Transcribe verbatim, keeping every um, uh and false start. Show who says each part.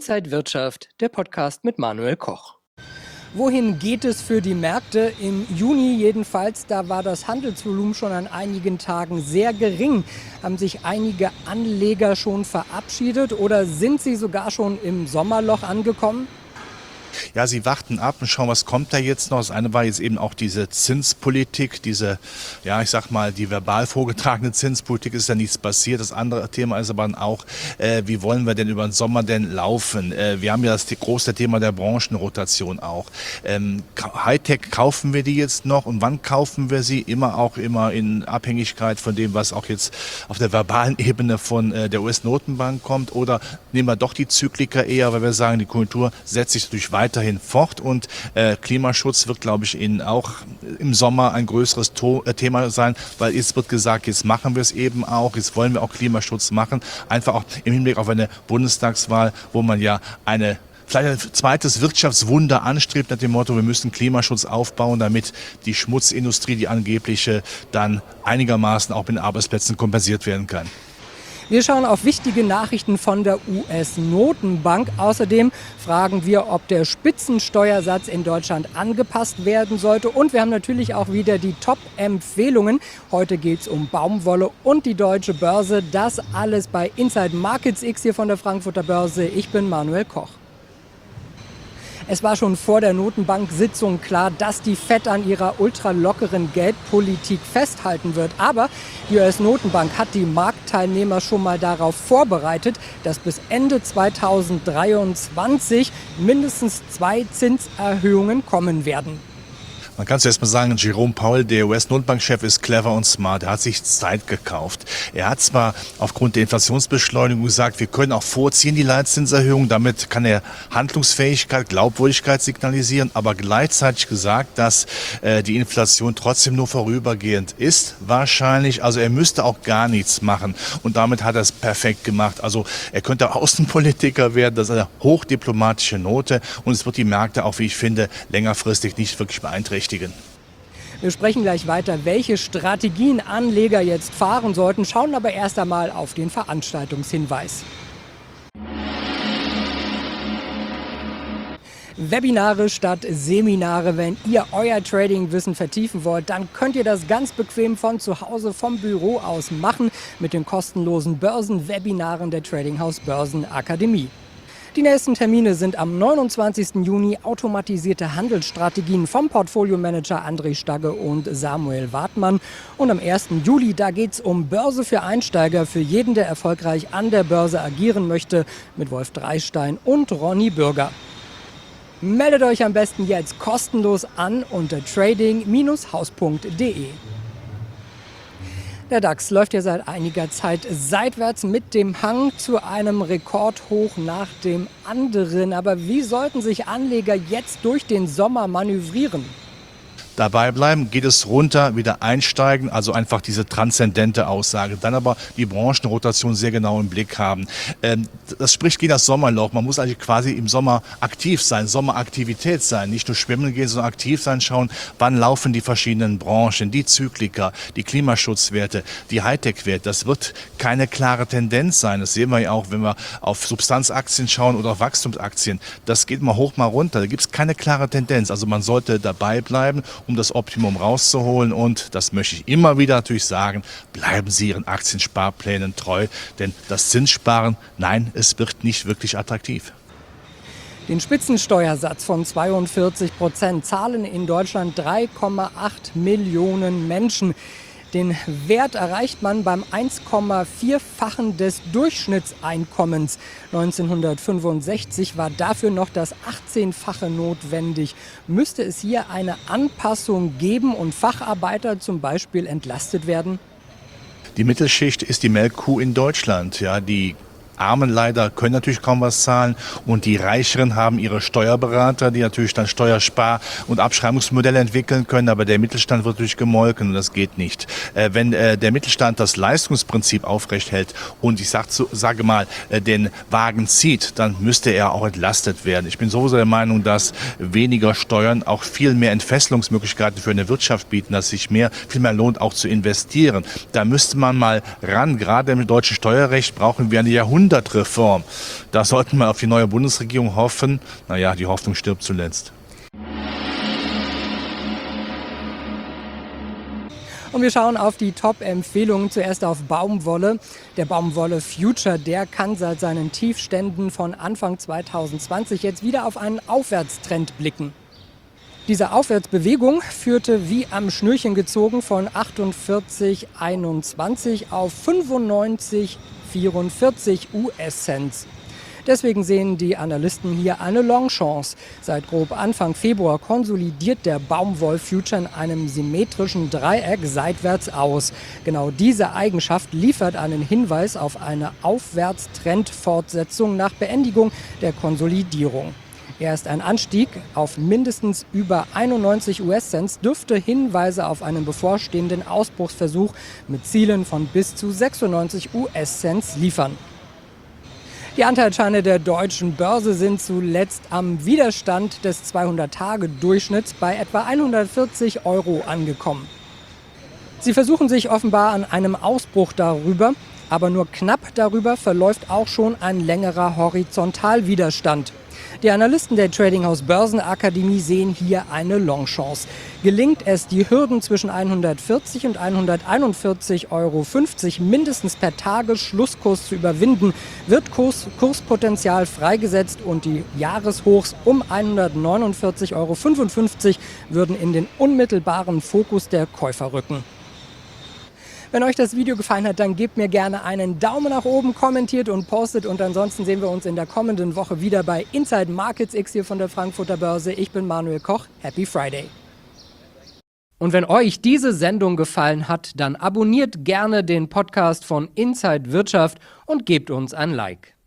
Speaker 1: Inside Wirtschaft, der Podcast mit Manuel Koch. Wohin geht es für die Märkte? Im Juni jedenfalls, da war das Handelsvolumen schon an einigen Tagen sehr gering. Haben sich einige Anleger schon verabschiedet oder sind sie sogar schon im Sommerloch angekommen?
Speaker 2: Ja, sie warten ab und schauen, was kommt da jetzt noch. Das eine war jetzt eben auch diese Zinspolitik, diese, ja, ich sag mal, die verbal vorgetragene Zinspolitik, ist ja nichts passiert. Das andere Thema ist aber auch, äh, wie wollen wir denn über den Sommer denn laufen? Äh, wir haben ja das große Thema der Branchenrotation auch. Ähm, Hightech, kaufen wir die jetzt noch und wann kaufen wir sie? Immer auch immer in Abhängigkeit von dem, was auch jetzt auf der verbalen Ebene von äh, der U S-Notenbank kommt, oder nehmen wir doch die Zyklika eher, weil wir sagen, die Konjunktur setzt sich durch weiterhin fort und äh, Klimaschutz wird, glaube ich, in, auch im Sommer ein größeres to- äh, Thema sein, weil jetzt wird gesagt, jetzt machen wir es eben auch, jetzt wollen wir auch Klimaschutz machen, einfach auch im Hinblick auf eine Bundestagswahl, wo man ja eine vielleicht ein zweites Wirtschaftswunder anstrebt, nach dem Motto, wir müssen Klimaschutz aufbauen, damit die Schmutzindustrie, die angebliche, dann einigermaßen auch mit Arbeitsplätzen kompensiert werden kann.
Speaker 1: Wir schauen auf wichtige Nachrichten von der U S-Notenbank. Außerdem fragen wir, ob der Spitzensteuersatz in Deutschland angepasst werden sollte. Und wir haben natürlich auch wieder die Top-Empfehlungen. Heute geht es um Baumwolle und die deutsche Börse. Das alles bei Inside Markets X hier von der Frankfurter Börse. Ich bin Manuel Koch. Es war schon vor der Notenbank-Sitzung klar, dass die Fed an ihrer ultralockeren Geldpolitik festhalten wird. Aber die U S-Notenbank hat die Marktteilnehmer schon mal darauf vorbereitet, dass bis Ende zweitausenddreiundzwanzig mindestens zwei Zinserhöhungen kommen werden.
Speaker 2: Man kann zuerst mal sagen, Jerome Powell, der U S-Notenbankchef, ist clever und smart. Er hat sich Zeit gekauft. Er hat zwar aufgrund der Inflationsbeschleunigung gesagt, wir können auch vorziehen, die Leitzinserhöhung. Damit kann er Handlungsfähigkeit, Glaubwürdigkeit signalisieren, aber gleichzeitig gesagt, dass äh, die Inflation trotzdem nur vorübergehend ist, wahrscheinlich. Also er müsste auch gar nichts machen. Und damit hat er es perfekt gemacht. Also er könnte Außenpolitiker werden. Das ist eine hochdiplomatische Note. Und es wird die Märkte auch, wie ich finde, längerfristig nicht wirklich beeinträchtigen.
Speaker 1: Wir sprechen gleich weiter, welche Strategien Anleger jetzt fahren sollten, schauen aber erst einmal auf den Veranstaltungshinweis. Webinare statt Seminare. Wenn ihr euer Trading-Wissen vertiefen wollt, dann könnt ihr das ganz bequem von zu Hause, vom Büro aus machen mit den kostenlosen Börsenwebinaren der Trading House Börsenakademie. Die nächsten Termine sind am neunundzwanzigsten Juni automatisierte Handelsstrategien vom Portfolio-Manager André Stagge und Samuel Wartmann. Und am ersten Juli, da geht es um Börse für Einsteiger, für jeden, der erfolgreich an der Börse agieren möchte, mit Wolf Dreistein und Ronny Bürger. Meldet euch am besten jetzt kostenlos an unter trading Bindestrich haus punkt de. Der DAX läuft ja seit einiger Zeit seitwärts mit dem Hang zu einem Rekordhoch nach dem anderen. Aber wie sollten sich Anleger jetzt durch den Sommer manövrieren?
Speaker 2: Dabei bleiben, geht es runter, wieder einsteigen, also einfach diese transzendente Aussage. Dann aber die Branchenrotation sehr genau im Blick haben. Ähm, das spricht gegen das Sommerloch. Man muss eigentlich quasi im Sommer aktiv sein, Sommeraktivität sein. Nicht nur schwimmen gehen, sondern aktiv sein, schauen, wann laufen die verschiedenen Branchen, die Zyklika, die Klimaschutzwerte, die Hightech-Werte. Das wird keine klare Tendenz sein. Das sehen wir ja auch, wenn wir auf Substanzaktien schauen oder auf Wachstumsaktien. Das geht mal hoch, mal runter. Da gibt es keine klare Tendenz. Also man sollte dabei bleiben, um das Optimum rauszuholen. Und das möchte ich immer wieder natürlich sagen, bleiben Sie Ihren Aktiensparplänen treu, denn das Zinssparen, nein, es wird nicht wirklich attraktiv.
Speaker 1: Den Spitzensteuersatz von zweiundvierzig Prozent zahlen in Deutschland drei Komma acht Millionen Menschen. Den Wert erreicht man beim eins Komma vier-fachen des Durchschnittseinkommens. neunzehnhundertfünfundsechzig war dafür noch das achtzehnfache notwendig. Müsste es hier eine Anpassung geben und Facharbeiter zum Beispiel entlastet werden?
Speaker 2: Die Mittelschicht ist die Melkkuh in Deutschland. Ja, die Armen leider können natürlich kaum was zahlen und die Reicheren haben ihre Steuerberater, die natürlich dann Steuerspar- und Abschreibungsmodelle entwickeln können, aber der Mittelstand wird natürlich gemolken und das geht nicht. Äh, wenn äh, der Mittelstand das Leistungsprinzip aufrecht hält und ich sag, so, sage mal, äh, den Wagen zieht, dann müsste er auch entlastet werden. Ich bin sowieso der Meinung, dass weniger Steuern auch viel mehr Entfesselungsmöglichkeiten für eine Wirtschaft bieten, dass sich mehr, viel mehr lohnt, auch zu investieren. Da müsste man mal ran. Gerade im deutschen Steuerrecht brauchen wir eine Jahrhundert Jahrhundertreform. Da sollten wir auf die neue Bundesregierung hoffen. Naja, die Hoffnung stirbt zuletzt.
Speaker 1: Und wir schauen auf die Top-Empfehlungen. Zuerst auf Baumwolle. Der Baumwolle Future, der kann seit seinen Tiefständen von Anfang zwanzig zwanzig jetzt wieder auf einen Aufwärtstrend blicken. Diese Aufwärtsbewegung führte wie am Schnürchen gezogen von achtundvierzig Komma einundzwanzig auf fünfundneunzig Komma vierundvierzig US-Cent. Deswegen sehen die Analysten hier eine Longchance. Seit grob Anfang Februar konsolidiert der Baumwoll-Future in einem symmetrischen Dreieck seitwärts aus. Genau diese Eigenschaft liefert einen Hinweis auf eine Aufwärtstrendfortsetzung nach Beendigung der Konsolidierung. Erst ein Anstieg auf mindestens über einundneunzig US-Cent dürfte Hinweise auf einen bevorstehenden Ausbruchsversuch mit Zielen von bis zu sechsundneunzig US-Cent liefern. Die Anteilsscheine der deutschen Börse sind zuletzt am Widerstand des zweihundert-Tage-Durchschnitts bei etwa hundertvierzig Euro angekommen. Sie versuchen sich offenbar an einem Ausbruch darüber, aber nur knapp darüber verläuft auch schon ein längerer Horizontalwiderstand. Die Analysten der Tradinghaus Börsenakademie sehen hier eine Longchance. Gelingt es, die Hürden zwischen hundertvierzig und hunderteinundvierzig Euro fünfzig mindestens per Tagesschlusskurs zu überwinden, wird Kurs, Kurspotenzial freigesetzt und die Jahreshochs um hundertneunundvierzig Euro fünfundfünfzig würden in den unmittelbaren Fokus der Käufer rücken. Wenn euch das Video gefallen hat, dann gebt mir gerne einen Daumen nach oben, kommentiert und postet. Und ansonsten sehen wir uns in der kommenden Woche wieder bei Inside Markets X hier von der Frankfurter Börse. Ich bin Manuel Koch. Happy Friday! Und wenn euch diese Sendung gefallen hat, dann abonniert gerne den Podcast von Inside Wirtschaft und gebt uns ein Like.